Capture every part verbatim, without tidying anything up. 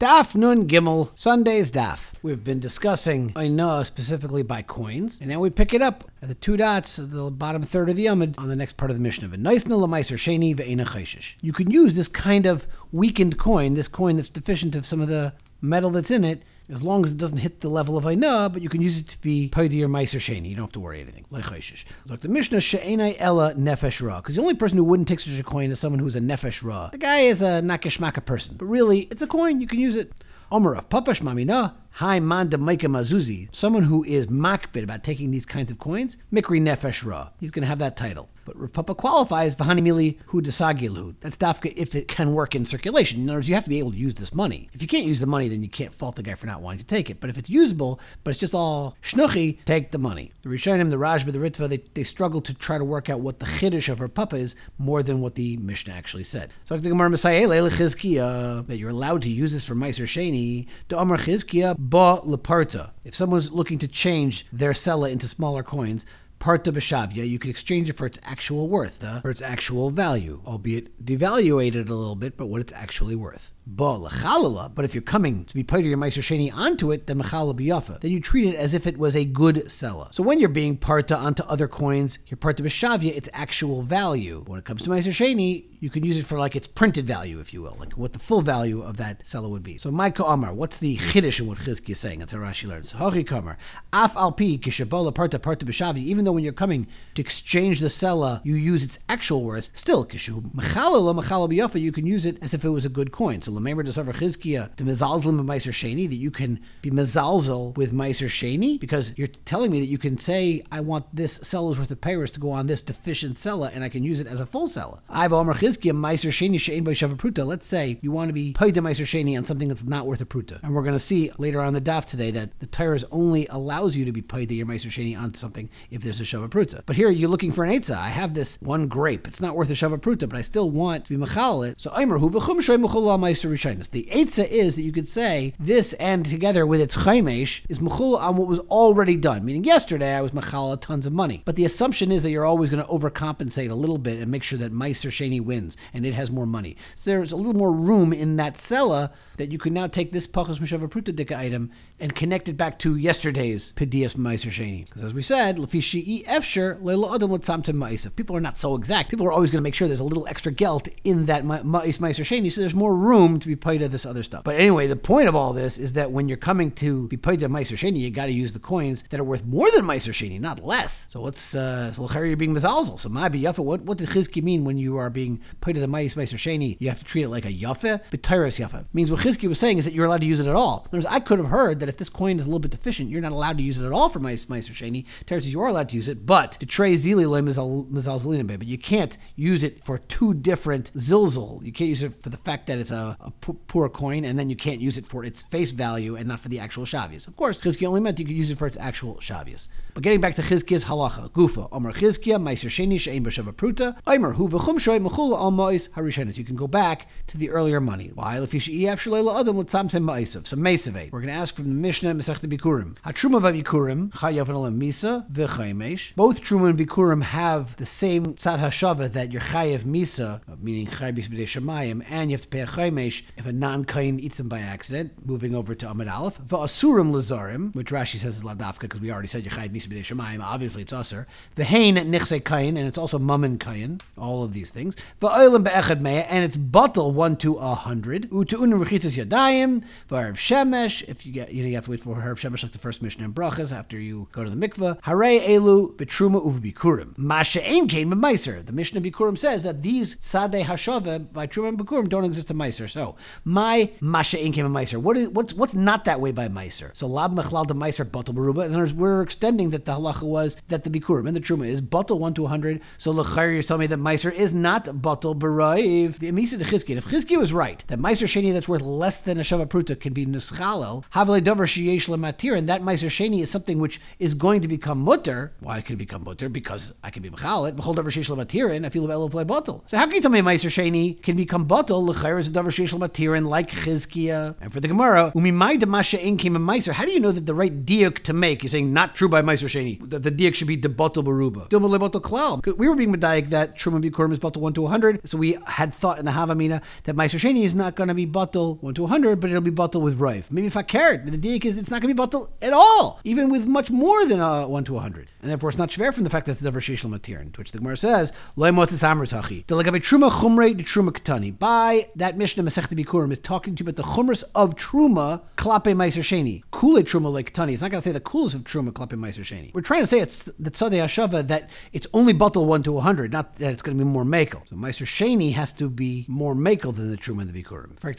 Daf Nun Gimel, Sunday's Daf. We've been discussing Ainah specifically by coins, and now we pick it up at the two dots at the bottom third of the Yamud on the next part of the Mishnah. You can use this kind of weakened coin, this coin that's deficient of some of the metal that's in it, as long as it doesn't hit the level of Ainah, but you can use it to be Paidi or Meiser Sheni. You don't have to worry anything. Like Chayshish. Like the Mishnah, She'enai Ella Nefesh Ra. Because the only person who wouldn't take such a coin is someone who's a Nefesh Ra. The guy is a Nakashmaka person. But really, it's a coin. You can use it. Omer of Papash Mamina. Hi man de Maika Mazuzi, someone who is makbid about taking these kinds of coins, Mikri Nefesh Ra. He's going to have that title. But Rav Papa qualifies V'hani Mili Hu Desagilhu. That's dafka if it can work in circulation. In other words, you have to be able to use this money. If you can't use the money, then you can't fault the guy for not wanting to take it. But if it's usable, but it's just all shnuchi, take the money. The Rishonim, the Rashba, the Ritva, they, they struggle to try to work out what the chiddush of Rav Papa is more than what the Mishnah actually said. So the Gemara Messiah Chizkiya, that you're allowed to use this for Meiser Sheni, to Amar Chizkiya ba leparta. If someone's looking to change their sella into smaller coins, Parta b'shavya, you could exchange it for its actual worth, uh, for its actual value, albeit devaluated a little bit, but what it's actually worth. Ba l'chalala, but if you're coming to be paid your Meiser Sheni onto it, then mechala b'yafa, then you treat it as if it was a good sella. So when you're being parta onto other coins, you're parta b'shavya, its actual value. When it comes to Meiser Sheni, you can use it for like its printed value, if you will, like what the full value of that sella would be. So Maika Amar, what's the chiddush in what Chizki is saying? That's how Rashi learns. Hachi Kamar, af al pi kishabola parta parta b'shavya, even though when you're coming to exchange the sella, you use its actual worth, still kishu mechala lo mechala b'yafa, you can use it as if it was a good coin. So Lamemer Desavar Chizkiya to mezalzel with Meiser Sheni, that you can be mezalzel with Meiser Sheni, because you're telling me that you can say, I want this sella's worth of payers to go on this deficient sella, and I can use it as a full sella. I've Omer Chizkiya Meiser Sheni she'ein by shava pruta. Let's say you want to be paid to Meiser Sheni on something that's not worth a pruta, and we're going to see later on the daf today that the Torah only allows you to be paid to your Meiser Sheni on something if there's a shava pruta. But here you're looking for an eitzah. I have this one grape. It's not worth a shava pruta, but I still want to be mechal it. So Aimer hu v'chum shoy mechul al Meiser Rishonos. The eitzah is that you could say this and together with its chaimesh is mechul on what was already done. Meaning yesterday I was mechal tons of money. But the assumption is that you're always going to overcompensate a little bit and make sure that Meiser Sheni wins and it has more money. So there's a little more room in that sella that you can now take this pachos meshava pruta dika item and connect it back to yesterday's pedias Meiser Sheni. Because as we said, lefi shi'i efsher leilo adam letzamtem ma'isa. People are not so exact. People are always going to make sure there's a little extra gelt in that ma'is Meiser Sheni, so there's more room to be paid of this other stuff. But anyway, the point of all this is that when you're coming to be paid of Meiser Sheni, you got to use the coins that are worth more than Meiser Sheni, not less. So what's uh, so you're being mezalzel? So my yafa. What what did Chizki mean when you are being paid of the ma'is Meiser Sheni? You have to treat it like a yafa. B'tayras yafa means what Chizki was saying is that you're allowed to use it at all. In other words, I could have heard that if this coin is a little bit deficient, you're not allowed to use it at all for Meiser Sheni. Torah says you are allowed to use it, but to trey zili le mezalzelin, but you can't use it for two different zilzal. You can't use it for the fact that it's a, a poor coin, and then you can't use it for its face value and not for the actual shavias. Of course, Chizkiya only meant you could use it for its actual shavias. But getting back to Chizkiya's halacha, gufa, Omer Chizkiya, Meiser Sheni she'ein b'shava pruta, Omer hu v'chum shoy mechula al ma'is harishonos. You can go back to the earlier money. Why? Lefi she'ef shleila adam l'tzamtem ma'isiv. So Meisavate. We're going to ask from the Mishnah Masechta Bikurim. Hatruma v'Bikurim chayav v'nolem misa v'chaymesh. Both Truma and Bikurim have the same tzad hashava that you're chayav misa, meaning chayav b'dei shemayim, and you have to pay a chaymesh if a non-kain eats them by accident. Moving over to Amid Aleph, v'asurim lazarim, which Rashi says is ladafka because we already said you're chayav misa b'dei shemayim. Obviously it's usur. V'hein nichse kain, and it's also mammon kain. All of these things. V'oilim be'echad meya, and it's bottle one to a hundred. U'tu'unim rechitzas yadayim. V'arav shemesh, if you get, you know, you have to wait for Harav Shemesh like the first Mishnah in Brachas after you go to the mikveh. Harei elu betruma uv-bikurim. Masha ein kain b'meiser. The Mishnah Bikurim says that these sadeh hashava by Truma and Bikurim don't exist in Meiser. So my masha ein kain b'meiser. What is what's what's not that way by Meiser? So lab mechlal de Meiser batal beruba. And there's, we're extending that the halacha was that the Bikurim and the Truma is batal one to a hundred. So l'chayr you're telling me that Meiser is not batal beraiv. The Emisa de Chizkiya. If Chizkiya was right that Meiser Sheni that's worth less than a shava pruta can be nischalel, havle davar sheyesh lematir, and that Meiser Sheni is something which is going to become mutter. Why can it become mutter? Because I can be mechalet. V'chol davar sheyesh lematir, and I feel of elov bottle. So how can you tell me Meiser Sheni can become bottle? L'chayr is a davar sheyesh sheish matirin like Chizkiya. And for the Gemara, umimai demasha ein came a meiser. How do you know that the right diuk to make? You're saying not true by meiser sheni. That the diuk should be debatal baruba. Dilma lebatal klal. We were being medayik that truma bikurim is batal one to one hundred. So we had thought in the Havamina that meiser sheni is not going to be batal one to one hundred, but it'll be batal with roiv. Maybe if I cared, but the diuk is it's not going to be batal at all, even with much more than uh, one to one hundred. And therefore it's not shver from the fact that it's the sheish matirin, to which the Gemara says loimotis amrutachi. Delagabe truma chumre de truma ketani. By that Mishnah Masechta Bikurim is talking to you about the chumras of truma klape meiser sheni. Kule truma like ketani. It's not going to say the coolest of truma klape meiser sheni. We're trying to say it's the tzadei hashava that it's only batal one to one hundred, not that it's going to be more makel. So meiser sheni has to be more makel than the truma and the bikurim. If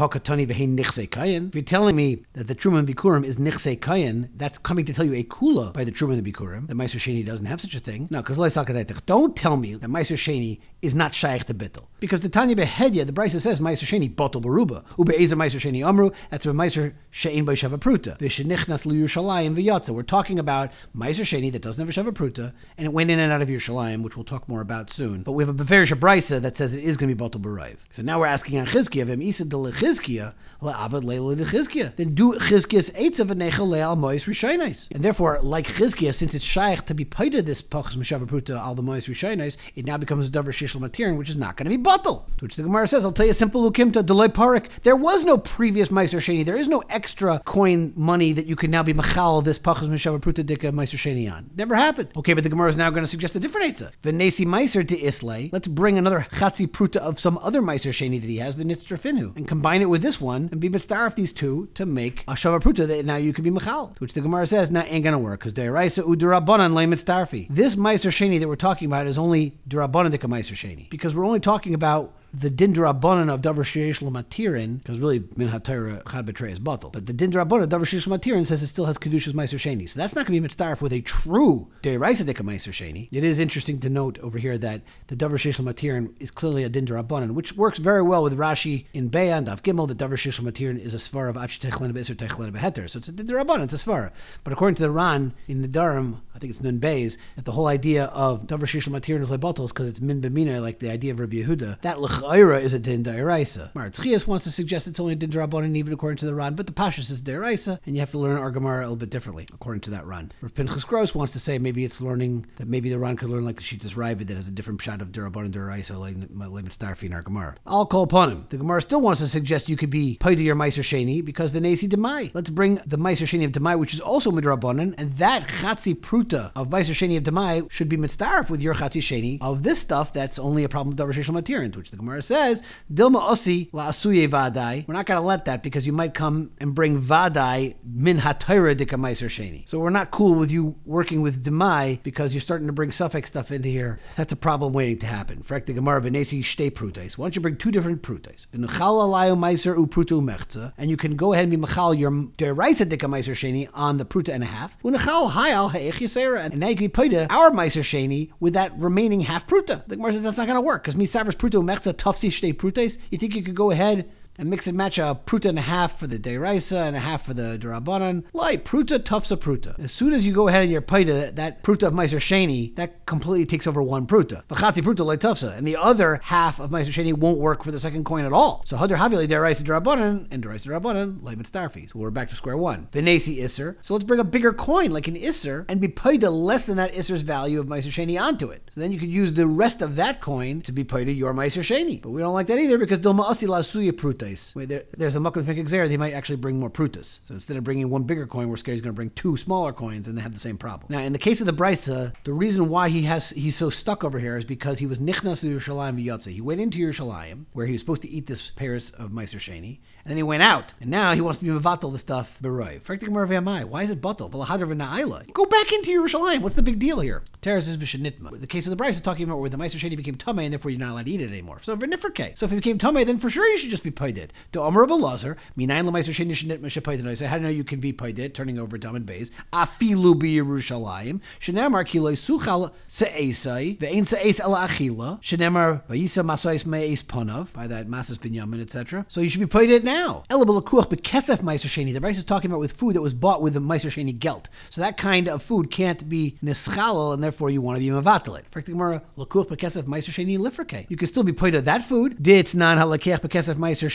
you're telling me that the truma and bikurim is nichse kayin, that's coming to tell you a kula by the truma and the bikurim. The meiser sheni doesn't have such a thing. No, because don't tell me that meiser sheni is not shaykh to bittel. Because the Tanya Behedya, the Brisa says meiser sheni batal baruba. Ube'ezer meiser sheni amru. That's where meiser shein by shava pruta. V'shenichnas liyushalayim v'yatza. We're talking about meiser sheni that doesn't have a shava pruta, and it went in and out of Yerushalayim, which we'll talk more about soon. But we have a beferish Brisa that says it is going to be batal barayv. So now we're asking on Chizkiya, v'em isa de lechizkiya la'avad leila lechizkiya. Then do Chizkiya's eitzav v'nechel le'al mois rishaynais. And therefore, like Chizkiya, since it's shaykh to be paida this pachas m'shava pruta al the mois rishaynais, it now becomes a davar shishel matirin, which is not going to be batal. To which the Gemara says, I'll tell you a simple lukimta delay parik. There was no previous meiser sheni. There is no extra coin money that you can now be machal this pachas m'shava pruta dika meiser sheni on. Never happened. Okay, but the Gemara is now going to suggest a different eitzah. V'nesi meiser to islay. Let's bring another chatzi pruta of some other meiser sheni that he has, the nitztrafinu, and combine it with this one and be mitzdarif these two to make a shava pruta that now you can be machal. To which the Gemara says, nah, ain't going to work because deiraisa udurabanan le mitzdarfi. This meiser sheni that we're talking about is only durabanan dika meiser sheni, because we're only talking about the din d'Rabbanan of davar sheish l'matirin, because really min ha'torah chad betray is batal. But the din d'Rabbanan of davar sheish l'matirin says it still has kedushas meiser sheni. So that's not going to be mitzdarif with a true deiraisa dika meiser sheni. It is interesting to note over here that the davar sheish l'matirin is clearly a din d'Rabbanan, which works very well with Rashi in Be'ah and Daf Gimel. The davar sheish l'matirin is a svara of ach techlen b'isur techlen b'heter. So it's a din d'Rabbanan, it's a svara. But according to the Ran in the Darim, I think it's Nun Beis, that the whole idea of davar sheish l'matirin is like batal is because it's min b'mina, like the idea of Rabbi Yehuda. That l'chayra is a din d'Oraisa. Maratzias wants to suggest it's only a din d'Rabbanan even according to the Ran, but the Pashas is d'Oraisa, and you have to learn our Gemara a little bit differently according to that Ran. Rav Pinchas Gross wants to say maybe it's learning that maybe the Ran could learn like the Shitas Ravid that has a different pshat of d'Rabbanan d'Oraisa like Mitzdarfi in our Gemara. I'll call upon him. The Gemara still wants to suggest you could be paid to your Meiser Sheni because V'nesi Demai. Let's bring the Meiser Sheni of Demai, which is also midrabbanan, and that Chatzi Pruta of Meiser Sheni of Demai should be mitzdarf with your Chatzi Sheni of this stuff that's only a problem of davar sheish l'matirin, which the Gemara says Dilma osi la'asuye vadai. We're not going to let that because you might come and bring vadai min ha'torah dika meiser sheni. So we're not cool with you working with demai because you're starting to bring suffix stuff into here. That's a problem waiting to happen. Frek the Gemara v'nesi shtei prutais. Why don't you bring two different prutais? V'nechal alayu meiser u pruta umechza, and you can go ahead and be mechal your deraisa dika meiser sheni on the pruta and a half. V'nechal hayal ha'ech yisera, and now you can be paid our meiser sheni with that remaining half pruta. The Gemara says that's not going to work because misavers pruta umechza tafsi shtei prutes. You think you could go ahead and mix and match a pruta and a half for the deraisa and a half for the derabanan? Like pruta tufsa pruta. As soon as you go ahead and you're paida, that pruta of meiser sheni, that completely takes over one pruta. V'chatzi pruta like tufsa, and the other half of meiser sheni won't work for the second coin at all. So hadar havili deraisa derabanan and deraisa derabanan like mitzdarfi. So we're back to square one. V'nesi iser. So let's bring a bigger coin like an iser and be paida less than that iser's value of meiser sheni onto it. So then you could use the rest of that coin to be paida your meiser sheni. But we don't like that either because dilma asi la suya pruta. Wait, there, there's a makom to make exer. They might actually bring more prutas. So instead of bringing one bigger coin, we're scared he's going to bring two smaller coins, and they have the same problem. Now, in the case of the Brisa, the reason why he has he's so stuck over here is because he was nichnas Yerushalayim v'yotze. He went into Yerushalayim where he was supposed to eat this pairs of meiser sheni, and then he went out, and now he wants to be mevatel the stuff beroy. Why is it batel? Go back into Yerushalayim. What's the big deal here? Teres is b'shenitma. The case of the Brisa is talking about where the meiser sheni became tamei, and therefore you're not allowed to eat it anymore. So v'nifrke. So if it became tamei, then for sure you should just be paided. To Amar Belazar, minayin l'meiser sheni shenitma shepaidenoi. So how do you know you can be paided? Turning over Tamid Beis. Afilu b'Yerushalayim. Shenemar kiloi suchal se'esai ve'ein se'es ela achila. Shenemar vayisa masais me'es panav by that masas binyamin et cetera. So you should be paided now. Ela b'lekuach b'kesef meiser sheni. The Brisa is talking about with food that was bought with the meiser sheni gelt. So that kind of food can't be nischalal, and therefore you want to be mavatalit. Lekuach b'kesef meiser sheni lifrke. You can still be paided that food. Ditz nan halakech b'kesef meiser sheni.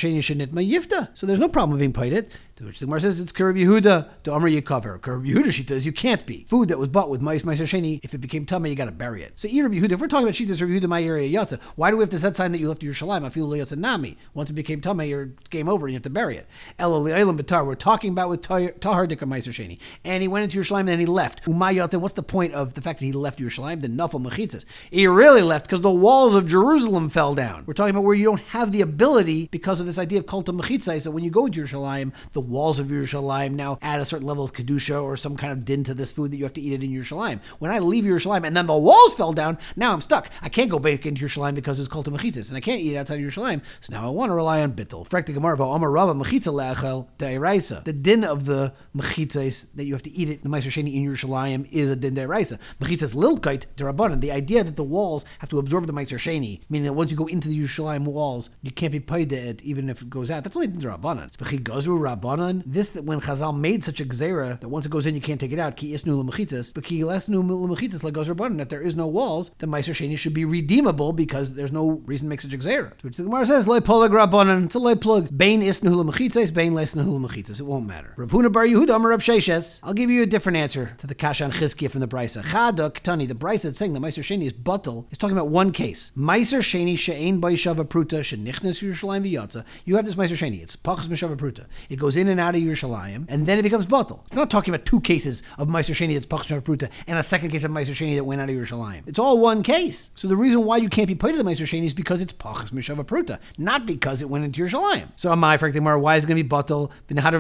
Sheni Shenitma Yifta. So there's no problem with being paid it. To which the Gemara says it's Kereb Yehuda to Amr Yikaver. Kereb Yehuda, she says you can't be. Food that was bought with Mais Meiser Sheni, if it became Tameh, you got to bury it. So Rabbi Yehuda, if we're talking about Shitas Rabbi Yehuda, my area Yatza, why do we have to set sign that you left Yerushalayim? I feel Yatza Nami. Once it became Tameh, you're game over and you have to bury it. Elo Le'elam B'tar, we're talking about with Tahar Dikar Meiser Sheni. And he went into Yerushalayim and then he left. Umay Yatza, what's the point of the fact that he left Yerushalayim? The Nafal Mechitzas. He really left because the walls of Jerusalem fell down. We're talking about where you don't have the ability because of this idea of Kulta Mechitzai. So when you go into Yerushalayim, the walls of Yerushalayim now add a certain level of Kedusha or some kind of din to this food that you have to eat it in Yerushalayim. When I leave Yerushalayim and then the walls fell down, now I'm stuck. I can't go back into Yerushalayim because it's Kulta Mechitzas and I can't eat outside of Yerushalayim. So now I want to rely on Bittul. Frekta Gemara Amar Rava Mechitza Le'achel De'iraisa. The din of the Mechitzas that you have to eat it, the Meiser Sheni in Yerushalayim, is a din De'iraisa. Mechitzas Lilkait Derabanan. The idea that the walls have to absorb the Meiser Sheni, meaning that once you go into the Yerushalayim walls, you can't be paid it even if it goes out. That's only din Derabanan. V'chigazru Rabbanan. This that when Chazal made such a gzera that once it goes in you can't take it out. Ki isnu l'mechitzas, but ki lesnu l'mechitzas legaz rabbanan. If there is no walls, the Meiser Sheni should be redeemable because there's no reason to make such a gzera. Which the Gemara says loy polag rabbanan. It's a loy plug. Bain isnu l'mechitzas, bain lesnu l'mechitzas. It won't matter. Rav Huna bar Yehuda Amar Rav Sheshes. I'll give you a different answer to the Kasha and Chizkiah from the Brisa. Chada Ktani. The Brisa that's saying the Meiser Sheni is batal is talking about one case. Meiser Sheni she'ein b'yishava pruta shenichnas Yerushalayim v'yatza. You have this Meiser Sheni. It's pachas mishava pruta. It goes in and out of Yerushalayim, and then it becomes batal. It's not talking about two cases of Meiser Sheni that's pachas mishava pruta and a second case of Meiser Sheni that went out of Yerushalayim. It's all one case. So the reason why you can't be paid to the Meiser Sheni is because it's pachas mishava pruta, not because it went into Yerushalayim. So am I, frankly, why is it going to be batal?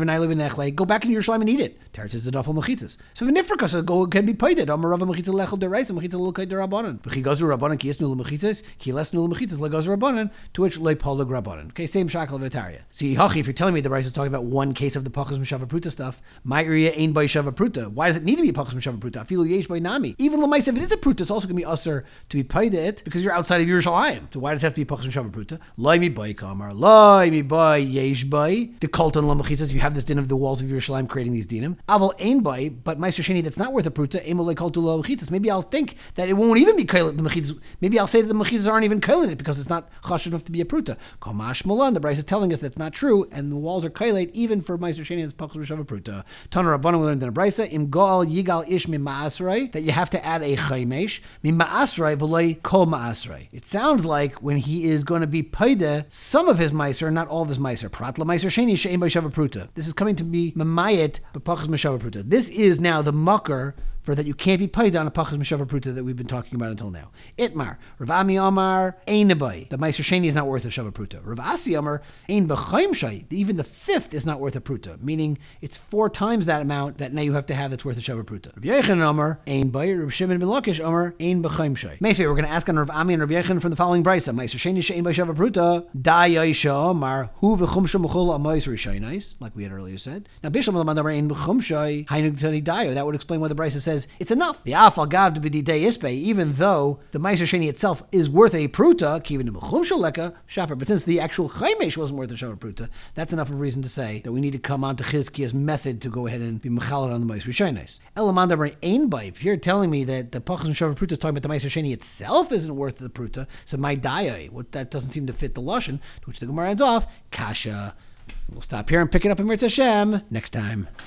Go back in Yerushalayim and eat it. Teretz is the dafal mechitzas. So the nifrika says go can be paid it. Amar Rava mechitza lechel deraisa mechitza l'kei derabanan. V'chi gazru rabbanan ki yisnu l'mechitzas ki lesnu l'mechitzas legazru rabbanan, to which loy polag rabbanan. Okay, same shakel v'tarya. See, hachi, if you're telling me the Brisa is talking about one case of the pachas mishava pruta stuff, my area ain't by shava pruta. Why does it need to be pachas mishava pruta? Afilu yesh by nami. Even l'maisa, if it is a pruta, it's also going to be usher to be paid it because you're outside of Yerushalayim. So why does it have to be pachas mishava pruta? Loy mi bay kamar, loy mi bay yesh bay. The kulton l'mechitzas, you have this din of the walls of Yerushalayim creating these dinim. Aval ein bay, but Meiser Sheni that's not worth a pruta. Emolei kulton l'mechitzas. Maybe I'll think that it won't even be kailit the mechitzas. Maybe I'll say that the mechitzas aren't even kailit it because it's not chashuv enough to be a pruta. Kamash Molan, the Brisa is telling us that's not true, and the walls are kailit even for Meiser Sheni that's pachas mishava pruta. Tana Rabbanan we learned in the Brisa im gal yigal ish mi ma'asrei that you have to add a chaymesh mi ma'asrei v'lei kol ma'asrei. It sounds like when he is going to be paida some of his meiser, not all of his meiser. Prat la Meiser Sheni she'ein by shava pruta. This is coming to be mamayet b'pachas mishava pruta. This is now the mucker for that you can't be paid on a pachas mishava pruta that we've been talking about until now. Itmar, Rav Ami Amar, ein nebai. The Meiser Sheni is not worth a shava pruta. Rav Asi Amar, ein b'chaim shay. Even the fifth is not worth a pruta, meaning it's four times that amount that now you have to have that's worth a shava pruta. Rav Yechon Amar, ein bay. Rav Shimon ben Lakish Amar, ein b'chaim shay. Meisvei, we're going to ask on Rav Ami and Rav Yechon from the following brisa. Meiser Sheni she'ein by shava pruta. Da yaisha Amar, hu v'chumsha mechol amois rishaynis, like we had earlier said. Now Bishlam Lamandamar ein b'chum shay. Hainu tani dayo. That would explain why the brisa says it's enough. The afal gav to be day ispe, even though the Meiser Sheni itself is worth a pruta, kivin b'chum shaleka shaper. But since the actual chaymesh wasn't worth a shaper pruta, that's enough of a reason to say that we need to come on to Chizkiah's method to go ahead and be mechalet on the Meiser Sheni. Elamandamar ein bay. If you're telling me that the pachas shaper pruta is talking about the Meiser Sheni itself isn't worth the pruta, so my dayai, what that doesn't seem to fit the lashon, to which the Gemara ends off kasha. We'll stop here and pick it up in Mirz Hashem next time.